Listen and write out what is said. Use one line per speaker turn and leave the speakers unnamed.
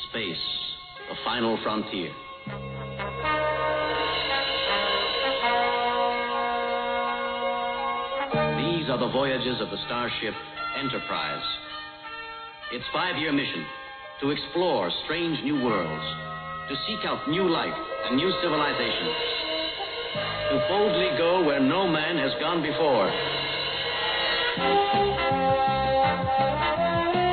Space, the final frontier. These are the voyages of the starship Enterprise. Its 5-year mission, to explore strange new worlds, to seek out new life and new civilizations, to boldly go where no man has gone before.